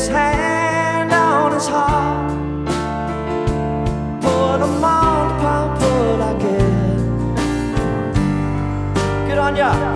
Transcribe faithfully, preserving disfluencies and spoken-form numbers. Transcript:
his hand on his heart. Put him on, pump, put I get. Good on ya.